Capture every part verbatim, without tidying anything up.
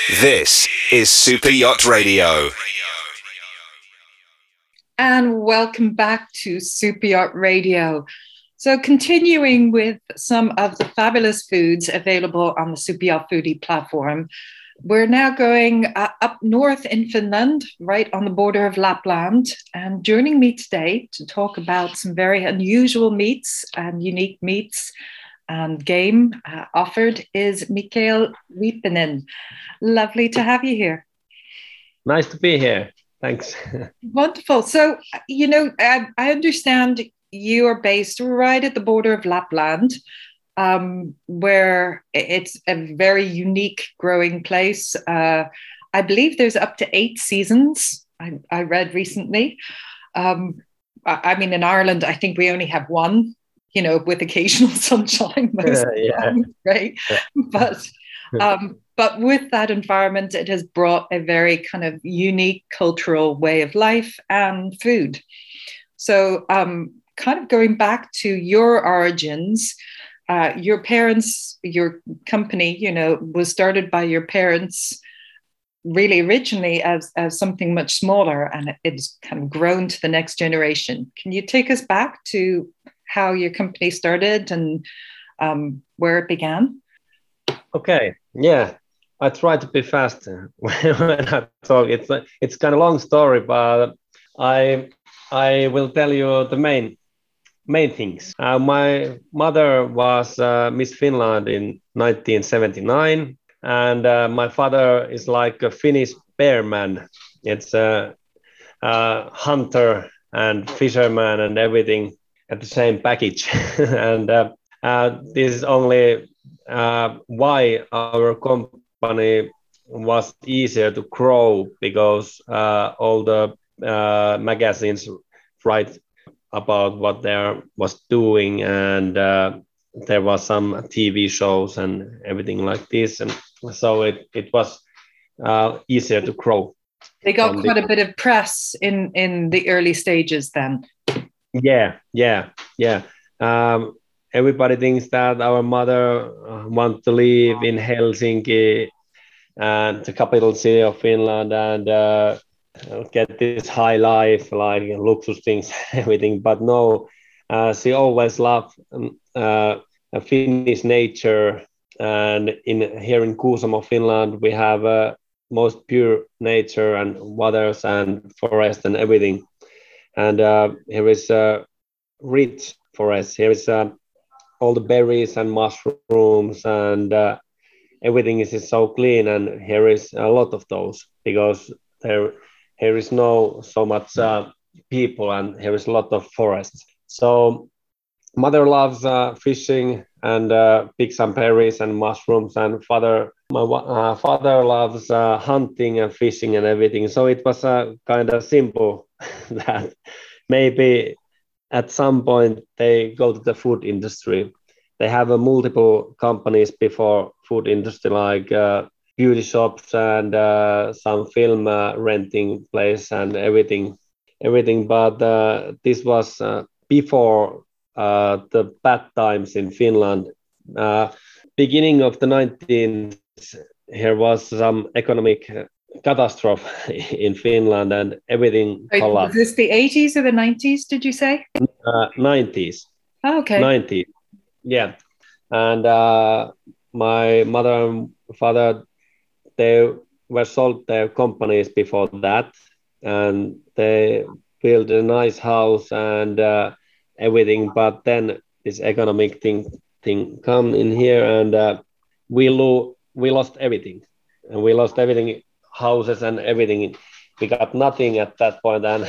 This is Super Yacht Radio. And welcome back to Super Yacht Radio. So continuing with some of the fabulous foods available on the Super Yacht Foodie platform, we're now going uh, up north in Finland, right on the border of Lapland. And joining me today to talk about some very unusual meats and unique meats and game uh, offered is Mikael Viipinen. Lovely to have you here. Nice to be here. Thanks. Wonderful. So, you know, I, I understand you are based right at the border of Lapland, um, where it's a very unique growing place. Uh, I believe there's up to eight seasons, I, I read recently. Um, I, I mean, in Ireland, I think we only have one, you know, with occasional sunshine most Uh, of the yeah. time, right? But um, but with that environment, it has brought a very kind of unique cultural way of life and food. So um, kind of going back to your origins, uh, your parents, your company, you know, was started by your parents really originally as, as something much smaller, and it, it's kind of grown to the next generation. Can you take us back to how your company started and um, where it began? Okay. Yeah. I try to be fast when I talk. It's a, it's kind of long story, but I I will tell you the main main things. Uh, my mother was uh, Miss Finland in nineteen seventy-nine, and uh, my father is like a Finnish bearman. It's a, a hunter and fisherman and everything at the same package. and uh, uh, this is only uh, why our company was easier to grow, because uh, all the uh, magazines write about what they was doing, and uh, there was some T V shows and everything like this, and so it, it was uh, easier to grow. They got from quite the- a bit of press in, in the early stages then. Yeah, yeah, yeah. Um, everybody thinks that our mother uh, want to live in Helsinki, and the capital city of Finland, and uh, get this high life, like luxury things, everything. But no, uh, she always loved um, uh, a Finnish nature, and in here in Kuusamo, Finland, we have uh, most pure nature and waters and forest and everything. And uh, here is a rich forest. Here is uh, all the berries and mushrooms, and uh, everything is, is so clean. And here is a lot of those, because there here is no so much uh, people, and here is a lot of forests. So mother loves uh, fishing and uh, pick some berries and mushrooms, and father my uh, father loves uh, hunting and fishing and everything. So it was uh, kind of simple that maybe at some point they go to the food industry. They have uh, multiple companies before food industry, like uh, beauty shops and uh, some film uh, renting place and everything, everything. But uh, this was uh, before uh, the bad times in Finland. Uh, beginning of the nineteenth, here was some economic uh, catastrophe in Finland, and everything Right, was collapsed. this the eighties or the nineties, did you say? Uh, nineties, Oh, okay. nineties, yeah. And uh, my mother and father, they were sold their companies before that, and they built a nice house and uh, everything. But then this economic thing thing come in here, and uh, we lo- we lost everything, and we lost everything, houses and everything. We got nothing at that point, and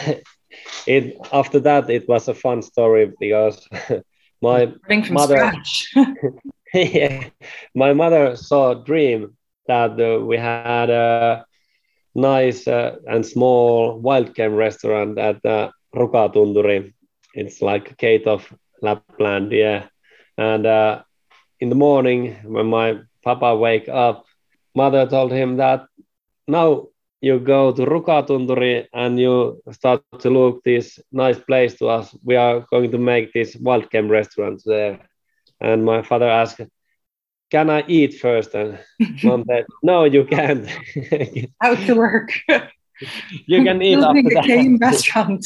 it after that it was a fun story, because my Starting from mother scratch. yeah, my mother saw a dream that uh, we had a nice uh, and small wild game restaurant at uh, Rukatunturi. It's like a gate of Lapland, yeah. And uh, in the morning, when my papa wake up, mother told him that now you go to Rukatunturi and you start to look this nice place to us. We are going to make this wild game restaurant there. And my father asked, can I eat first? And mom said, no, you can't. Out to work. You can eat Building after a cane that. restaurant.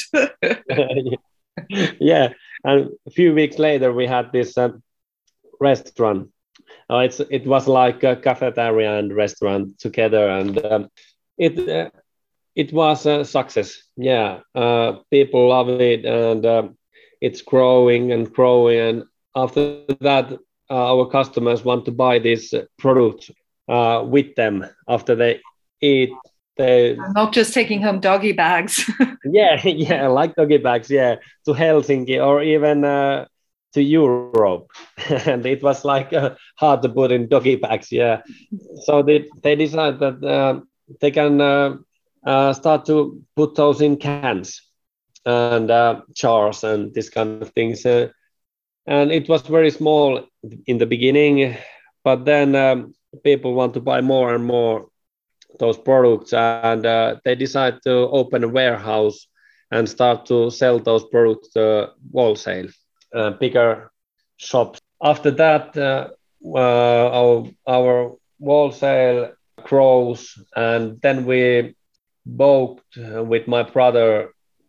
Yeah, and a few weeks later we had this um, restaurant. Uh, it's it was like a cafeteria and restaurant together, and um, it uh, it was a success. Yeah, uh, people love it, and uh, it's growing and growing. And after that, uh, our customers want to buy this product uh, with them after they eat. They Not just taking home doggy bags. yeah, yeah, like doggy bags, yeah, to Helsinki or even uh, to Europe. And it was like uh, hard to put in doggy bags, yeah. So they, they decided that uh, they can uh, uh, start to put those in cans and uh, jars and this kind of things. Uh, and it was very small in the beginning, but then um, people want to buy more and more those products, and uh, they decide to open a warehouse and start to sell those products to wholesale, uh, bigger shops. After that, uh, uh, our, our wholesale grows, and then we bought uh, with my brother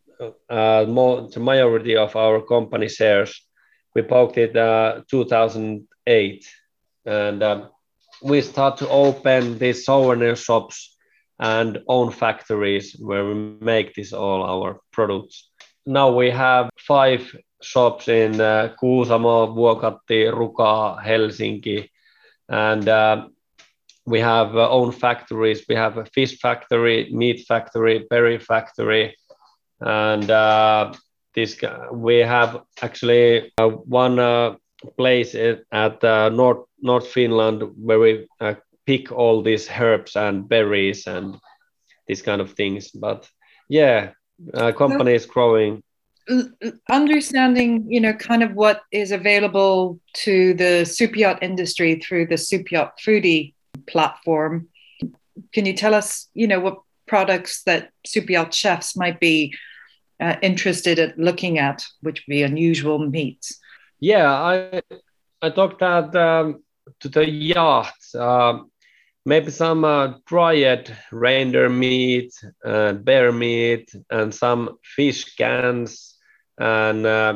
uh, more, the majority of our company shares. We bought it uh, two thousand eight, and um, we start to open these souvenir shops and own factories where we make this all our products. Now we have five shops in uh, Kuusamo, Vuokatti, Ruka, Helsinki, and uh, we have uh, own factories. We have a fish factory, meat factory, berry factory, and uh, this we have actually uh, one uh, place at uh, North North Finland where we uh, pick all these herbs and berries and these kind of things. But yeah, uh, company is growing. Understanding, you know, kind of what is available to the super yacht industry through the Super Yacht Foodie platform. Can you tell us, you know, what products that super yacht chefs might be uh, interested in looking at, which would be unusual meats? Yeah, I I talked that um, to the yacht. Uh, maybe some uh, dried reindeer meat, uh, bear meat, and some fish cans, and uh,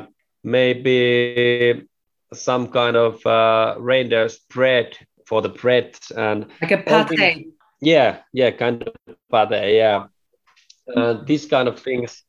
maybe some kind of uh, reindeer spread for the bread and like a pate. Yeah, yeah, kind of pate. Yeah, uh, these kind of things.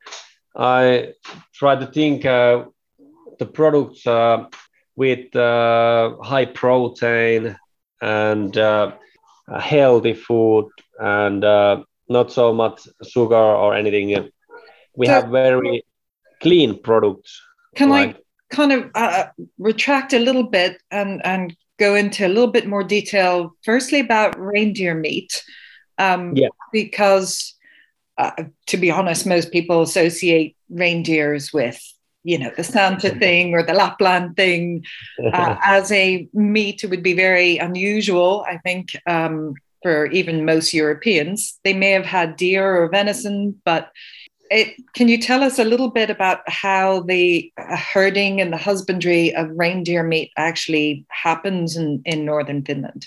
I try to think uh, the products uh, with uh, high protein and uh, healthy food and uh, not so much sugar or anything. We so, have very clean products. Can like, I kind of uh, retract a little bit and, and go into a little bit more detail, firstly about reindeer meat? Um, yeah. Because uh, to be honest, most people associate reindeers with, you know, the Santa thing or the Lapland thing. Uh, as a meat, it would be very unusual, I think, um, for even most Europeans. They may have had deer or venison, but it, can you tell us a little bit about how the herding and the husbandry of reindeer meat actually happens in, in northern Finland?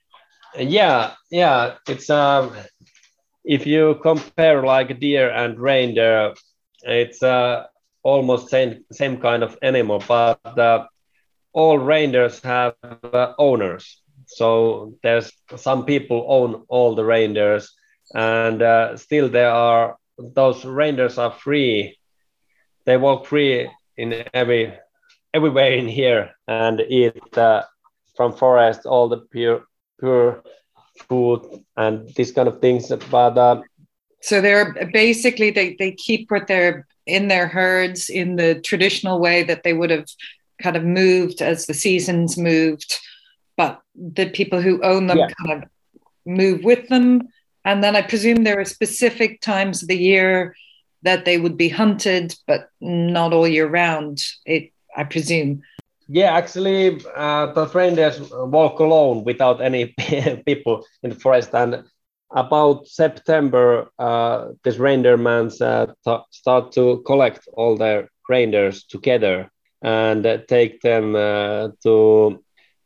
Yeah, yeah. It's um, if you compare like deer and reindeer, it's uh, almost same same kind of animal, but uh, all reindeers have uh, owners. So there's some people own all the reindeers, and uh, still there are those reindeers are free. They walk free in every everywhere in here and eat uh, from forest all the pure pure food and these kind of things. But uh, so they're basically they they keep what they're in their herds in the traditional way that they would have kind of moved as the seasons moved, but the people who own them yeah. kind of move with them. And then I presume there are specific times of the year that they would be hunted, but not all year round, it, I presume. Yeah, actually, uh, the reindeers walk alone without any people in the forest. And about September, uh, these reindeer men uh, t- start to collect all their reindeers together and uh, take them uh, to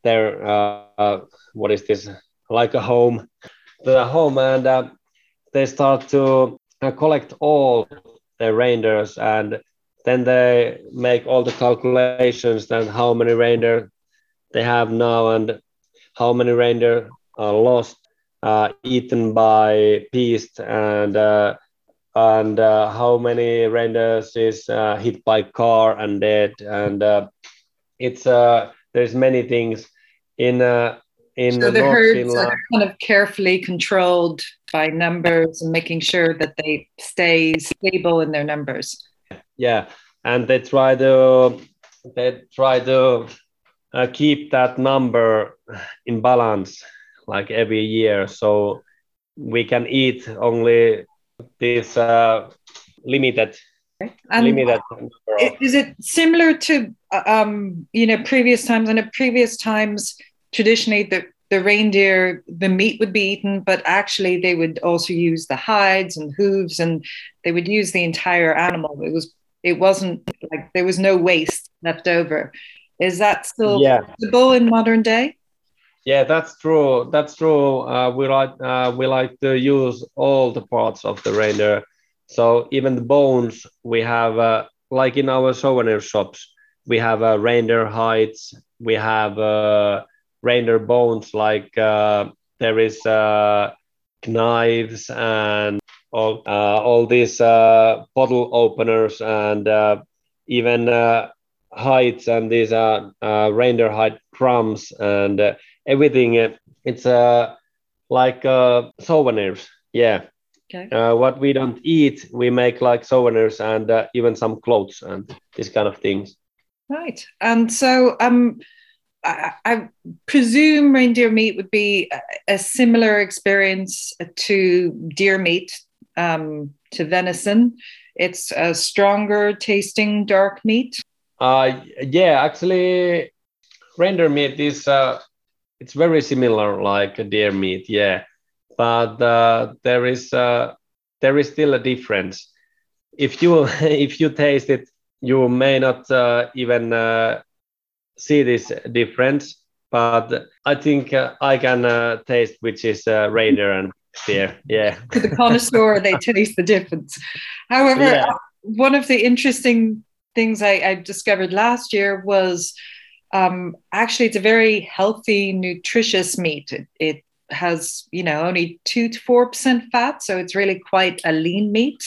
their uh, uh, what is this, like a home, the home, and uh, they start to uh, collect all the reindeers, and then they make all the calculations that how many reindeer they have now and how many reindeer are lost, uh, eaten by beasts, and uh, and uh, how many reindeers is uh, hit by car and dead, and uh, it's uh, there's many things in uh, in So the North herds are Finland. kind of carefully controlled by numbers and making sure that they stay stable in their numbers. Yeah, and they try to they try to uh, keep that number in balance like every year, so we can eat only this uh, limited And limited number of. is it similar to um, you know, previous times? I know previous times traditionally the the reindeer, the meat would be eaten, but actually they would also use the hides and hooves, and they would use the entire animal. It was it wasn't like there was no waste left over. Is that still Yeah, possible in modern day? yeah, that's true. That's true. Uh, we like uh, we like to use all the parts of the reindeer. So even the bones we have, uh, like in our souvenir shops, we have uh, reindeer hides. We have uh, reindeer bones. Like uh, there is uh, knives and all uh, all these uh, bottle openers, and uh, even uh, hides, and these are uh, reindeer hide crumbs, and uh, everything. uh, It's uh, like uh, souvenirs. Yeah. Okay. Uh, what we don't eat, we make like souvenirs, and uh, even some clothes and this kind of things. Right. And so um I, I presume reindeer meat would be a, a similar experience to deer meat, um, to venison. It's a stronger tasting dark meat. Uh, yeah, actually, reindeer meat is uh, it's very similar like a deer meat. Yeah, but uh, there is uh, there is still a difference. If you if you taste it, you may not uh, even uh, see this difference. But I think uh, I can uh, taste which is uh, reindeer and deer. Yeah. To the connoisseur, they taste the difference. However, Yeah. one of the interesting things I, I discovered last year was um, actually it's a very healthy, nutritious meat. It, it has, you know, only two to four percent fat, so it's really quite a lean meat,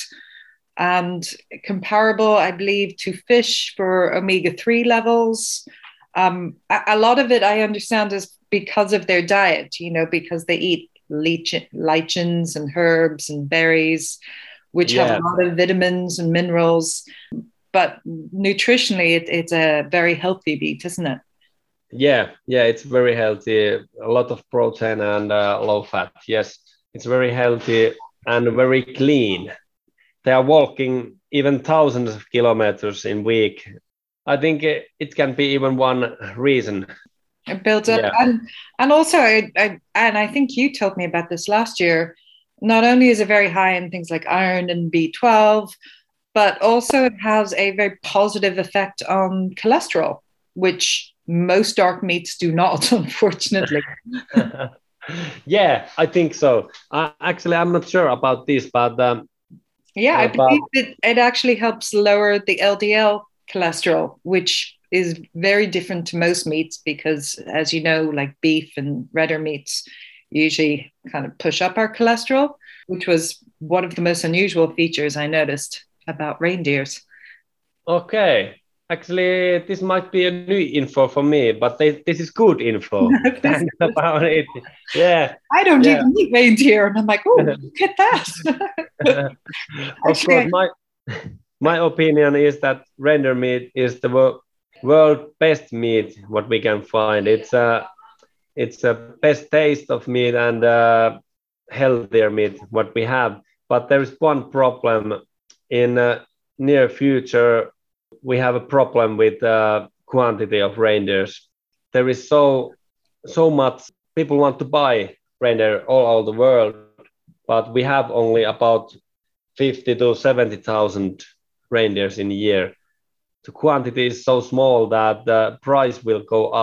and comparable, I believe, to fish for omega three levels. Um, a, a lot of it, I understand, is because of their diet, you know, because they eat lichen, lichens and herbs and berries, which have Yeah. a lot of vitamins and minerals. But nutritionally, it, it's a very healthy meat, isn't it? Yeah, yeah, it's very healthy. A lot of protein and uh, low fat. Yes, it's very healthy and very clean. They are walking even thousands of kilometers in week. I think it, it can be even one reason. It builds up, Yeah. and and also, I, I and I think you told me about this last year. Not only is it very high in things like iron and B twelve, but also it has a very positive effect on cholesterol, which most dark meats do not, unfortunately. Yeah, I think so. Uh, actually, I'm not sure about this, but um, Yeah, I uh, but believe it, it actually helps lower the L D L cholesterol, which is very different to most meats because, as you know, like beef and redder meats usually kind of push up our cholesterol, which was one of the most unusual features I noticed about reindeers. okay. Actually, this might be a new info for me, but they, this is good info. This Thanks is- about it. Yeah, I don't yeah. even eat reindeer. And I'm like, oh, look at that. Of Actually, course, my my opinion is that render meat is the wo- world best meat what we can find. It's a it's a best taste of meat and uh, healthier meat what we have. But there is one problem in uh, near future. We have a problem with uh, quantity of reindeers. There is so so much people want to buy reindeer all over the world, but we have only about fifty to seventy thousand reindeers in a year. The quantity is so small that the price will go up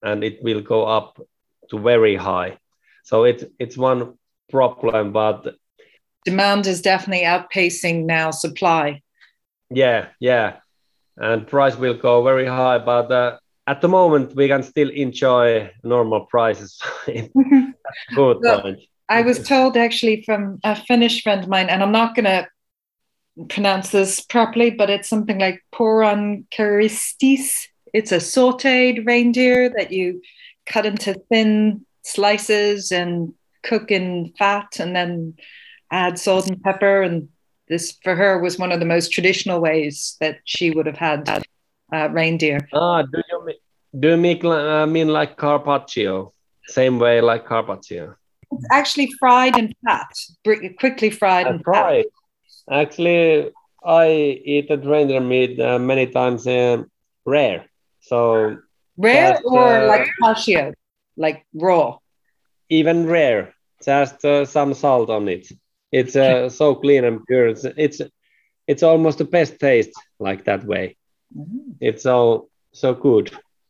and it will go up to very high. So it's it's one problem, but demand is definitely outpacing now supply. Yeah, yeah, and price will go very high, but uh, at the moment we can still enjoy normal prices. Good well, point. I was told actually from a Finnish friend of mine, and I'm not going to pronounce this properly, but it's something like porankaristis. It's a sautéed reindeer that you cut into thin slices and cook in fat and then add salt and pepper. And this, for her, was one of the most traditional ways that she would have had uh, reindeer. Ah, do you mean, do you mean, uh, mean like carpaccio? Same way like carpaccio? It's actually fried in fat, quickly fried in fried. fat. Actually, I eat the reindeer meat uh, many times uh, rare. So rare just, or uh, like cashew, like raw? Even rare, just uh, some salt on it. It's uh, so clean and pure. It's, it's it's almost the best taste like that way. Mm-hmm. It's so so good.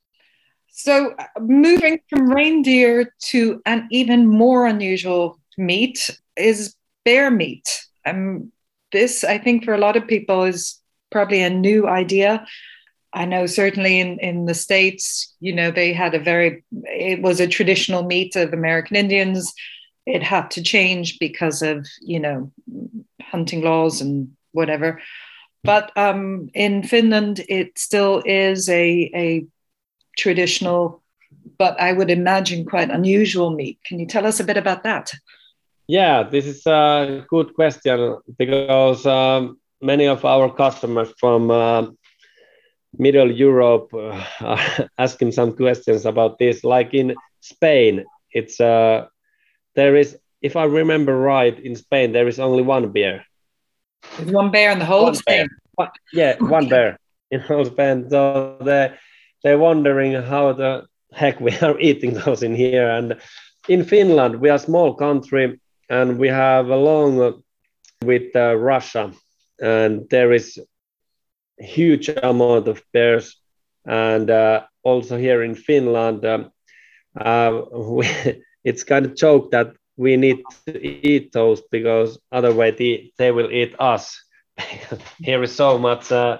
So moving from reindeer to an even more unusual meat is bear meat. Um, this, I think, for a lot of people is probably a new idea. I know certainly in, in the States, you know, they had a very, it was a traditional meat of American Indians. It had to change because of, you know, hunting laws and whatever. But um, in Finland, it still is a, a traditional, but I would imagine quite unusual meat. Can you tell us a bit about that? Yeah, this is a good question because um, many of our customers from uh, Middle Europe uh, are asking some questions about this. Like in Spain, it's uh, there is, if I remember right, in Spain there is only one bear. There's one bear in the whole one of Spain. One, yeah, okay. One bear in whole Spain. So they they're wondering how the heck we are eating those in here. And in Finland, we are a small country, and we have a long with uh, Russia, and there is huge amount of bears. And uh, also here in Finland, um, uh, we, it's kind of joke that we need to eat those because otherwise they, they will eat us. Here is so much, uh,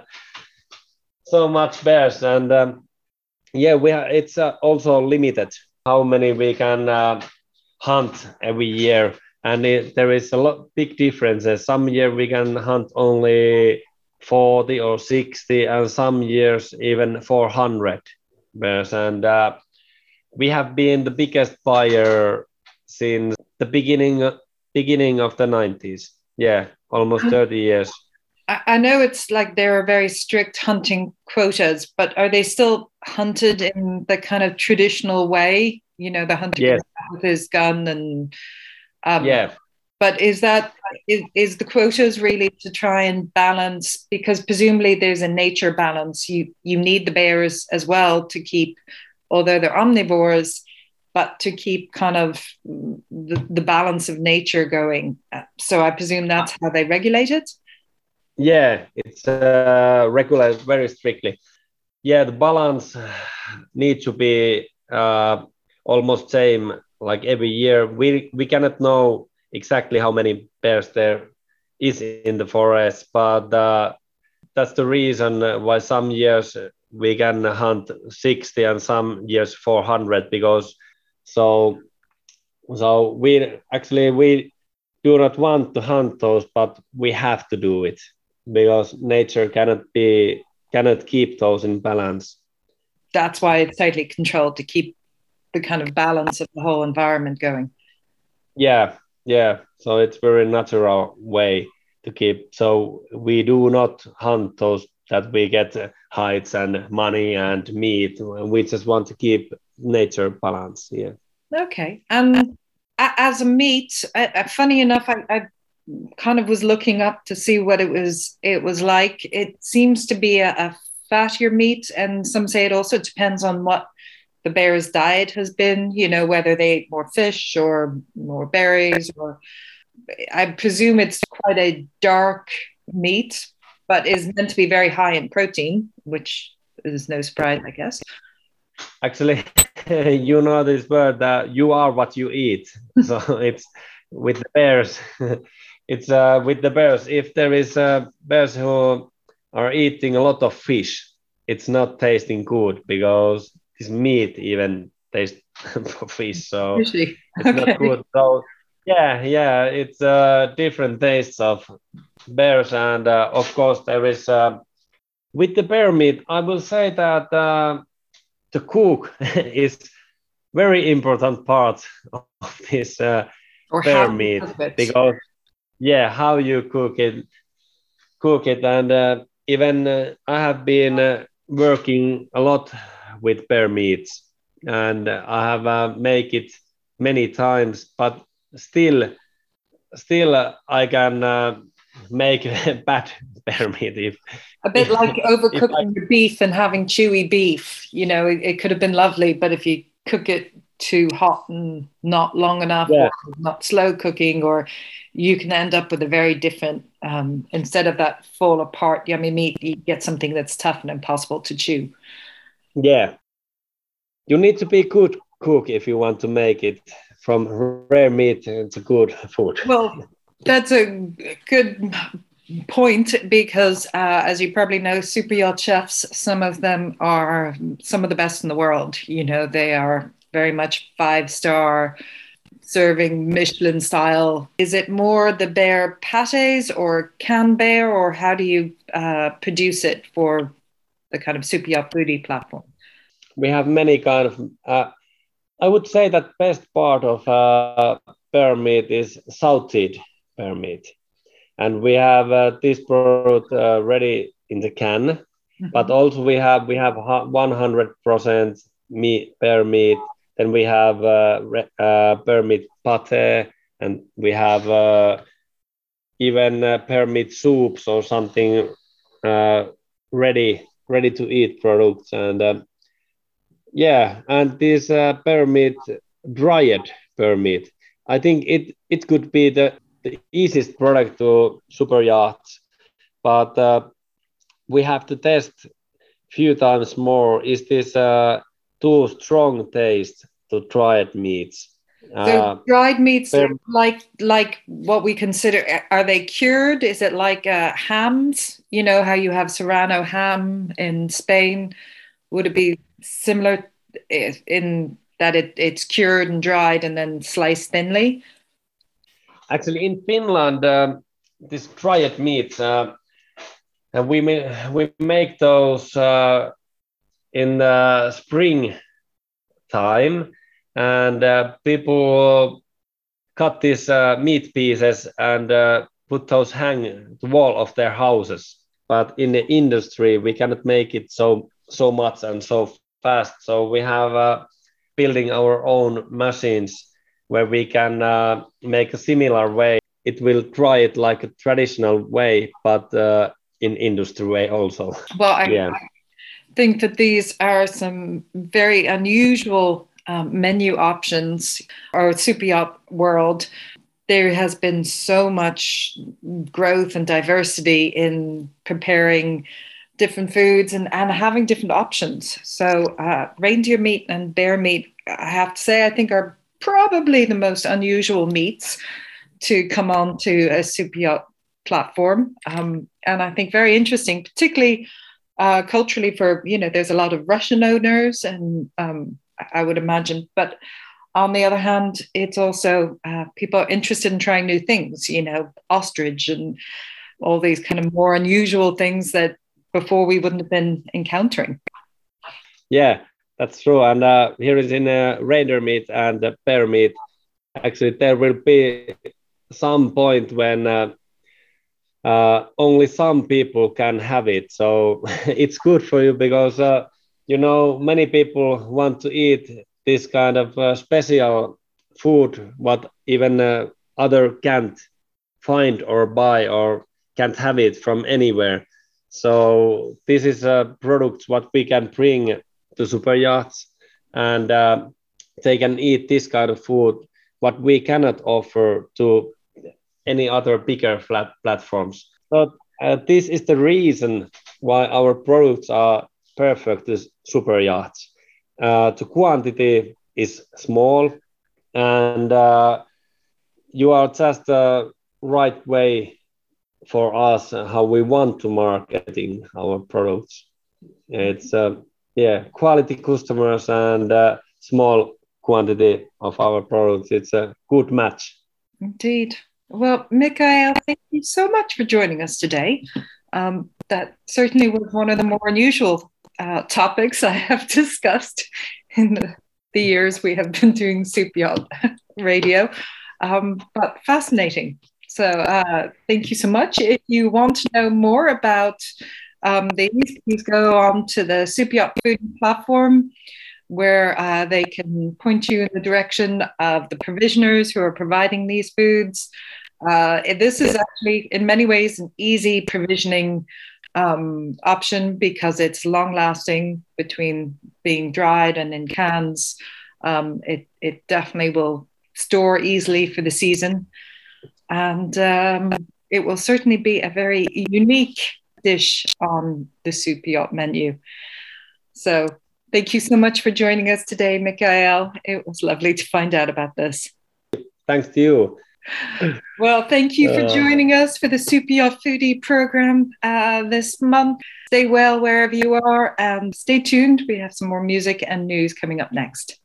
so much bears, and um, yeah, we are, it's uh, also limited how many we can uh, hunt every year, and it, there is a lot big differences. Some year we can hunt only forty or sixty, and some years even four hundred bears. And uh, we have been the biggest buyer since the beginning beginning of the nineties. Yeah, almost thirty years. I know it's like there are very strict hunting quotas, but are they still hunted in the kind of traditional way? You know, the hunter yes. with his gun and um, yeah. But is that is, is the quotas really to try and balance? Because presumably there's a nature balance. You you need the bears as well to keep, although they're omnivores, but to keep kind of the, the balance of nature going. So I presume that's how they regulate it. Yeah, it's uh, regulated very strictly. Yeah, the balance needs to be uh, almost same like every year. We we cannot know exactly how many bears there is in the forest, but uh, that's the reason why some years we can hunt sixty and some years four hundred, because so so we actually we do not want to hunt those, but we have to do it because nature cannot be cannot keep those in balance. That's why it's tightly controlled, to keep the kind of balance of the whole environment going. Yeah, yeah. So it's very natural way to keep. So we do not hunt those that we get hides and money and meat. We just want to keep nature balance. Yeah. Okay. And as a meat, uh, funny enough, I, I kind of was looking up to see what it was it was like. It seems to be a, a fattier meat, and some say it also depends on what the bear's diet has been, you know, whether they ate more fish or more berries, or I presume it's quite a dark meat, but is meant to be very high in protein, which is no surprise, I guess. actually, you know this word that you are what you eat. So it's with the bears. It's uh, with the bears. If there is uh, bears who are eating a lot of fish, it's not tasting good because this meat even tastes for fish. So Usually. it's Okay. not good. So yeah, yeah, it's uh, different tastes of bears, and uh, of course there is uh, with the bear meat. I will say that uh, the cook is very important part of this uh, Or bear how you meat cook it. because yeah, how you cook it, cook it, and uh, even uh, I have been uh, working a lot with bear meats, and uh, I have uh, make it many times, but still, still uh, I can uh, make bad bear meat if A bit like if I overcooking your beef and having chewy beef. You know, it, it could have been lovely, but if you cook it too hot and not long enough, yeah or not slow cooking, or you can end up with a very different, um, instead of that fall apart yummy meat, you get something that's tough and impossible to chew. yeah you need to be good cook if you want to make it from rare meat into good food. Well, that's a good point because, uh, as you probably know, super yacht chefs, some of them are some of the best in the world. You know, they are very much five star, serving Michelin style. Is it more the bear pates or Canberra, or how do you uh, produce it for the kind of super yacht foodie platform? We have many kind of uh, I would say that best part of uh, bear meat is salted bear meat, and we have uh, this product uh, ready in the can. But Mhm. also we have we have one hundred percent meat bear meat. Then we have uh, re- uh, bear meat pate, and we have uh, even uh, bear meat soups or something uh, ready ready to eat products. And uh, yeah, and this uh, bear meat, dried bear meat, I think it it could be the, the easiest product to super yachts, but uh, we have to test few times more. Is this uh, too strong taste to dried meats? So Uh, dried meats, bear, like like what we consider, are they cured? Is it like uh, hams? You know how you have Serrano ham in Spain? Would it be similar in that it, it's cured and dried and then sliced thinly? Actually, in Finland, um, this dried meats, uh, and we ma- we make those uh, in the spring time, and uh, people cut these uh, meat pieces and uh, put those hang the wall of their houses. But in the industry, we cannot make it so so much and so fast. So we have uh, building our own machines where we can uh, make a similar way. It will dry it like a traditional way, but uh, in industry way also. Well, I Yeah. think that these are some very unusual um, menu options or super yacht world. There has been so much growth and diversity in preparing different foods and, and having different options. So uh, reindeer meat and bear meat, I have to say, I think are probably the most unusual meats to come onto a super yacht platform. Um, and I think very interesting, particularly uh, culturally for, you know, there's a lot of Russian owners and um, I would imagine, but on the other hand, it's also uh, people are interested in trying new things, you know, ostrich and all these kind of more unusual things that before we wouldn't have been encountering. Yeah, that's true. And uh, here is in uh, reindeer meat and uh, bear meat. Actually, there will be some point when uh, uh, only some people can have it. So it's good for you because uh, you know many people want to eat this kind of uh, special food what even uh, other can't find or buy or can't have it from anywhere. So this is a product what we can bring to super yachts, and uh, they can eat this kind of food what we cannot offer to any other bigger flat platforms. So uh, this is the reason why our products are perfect as super yachts. uh, the quantity is small, and uh, you are just the right way for us how we want to marketing our products. It's uh, yeah, quality customers and uh, small quantity of our products. It's a good match. Indeed. Well, Mikael, thank you so much for joining us today. Um, that certainly was one of the more unusual uh, topics I have discussed in the, the years we have been doing Super Yacht Radio, um, but fascinating. So uh, thank you so much. If you want to know more about um, these, please go on to the Super Yacht Food platform, where uh, they can point you in the direction of the provisioners who are providing these foods. Uh, this is actually, in many ways, an easy provisioning um, option because it's long-lasting between being dried and in cans. Um, it, it definitely will store easily for the season. And um, it will certainly be a very unique dish on the Super Yacht menu. So thank you so much for joining us today, Mikael. It was lovely to find out about this. Thanks to you. Well, thank you for joining uh, us for the Super Yacht Foodie program uh, this month. Stay well wherever you are and stay tuned. We have some more music and news coming up next.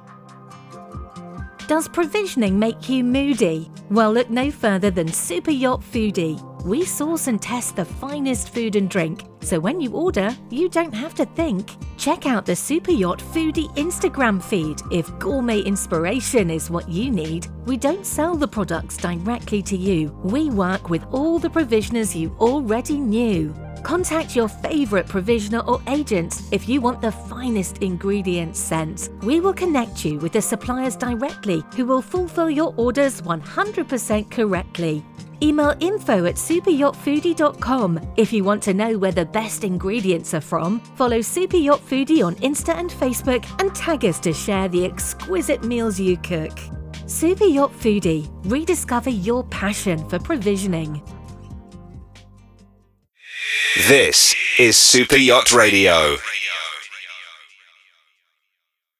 Does provisioning make you moody? Well, look no further than Super Yacht Foodie. We source and test the finest food and drink, so when you order, you don't have to think. Check out the Super Yacht Foodie Instagram feed if gourmet inspiration is what you need. We don't sell the products directly to you. We work with all the provisioners you already knew. Contact your favourite provisioner or agent if you want the finest ingredients sent. We will connect you with the suppliers directly who will fulfil your orders one hundred percent correctly. Email info at super yacht foodie dot com if you want to know where the best ingredients are from. Follow Super Yacht Foodie on Insta and Facebook and tag us to share the exquisite meals you cook. Super Yacht Foodie. Rediscover your passion for provisioning. This is Super Yacht Radio.